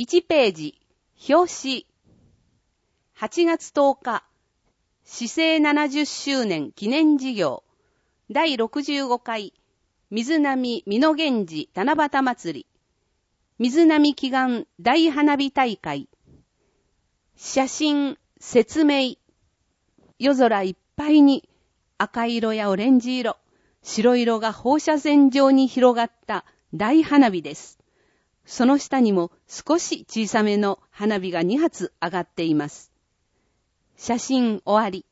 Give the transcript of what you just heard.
1ページ、表紙。8月10日、市政70周年記念事業、第65回、水波美濃源氏七夕祭り、水波祈願大花火大会、写真、説明、夜空いっぱいに赤色やオレンジ色、白色が放射線状に広がった大花火です。その下にも少し小さめの花火が2発上がっています。写真終わり。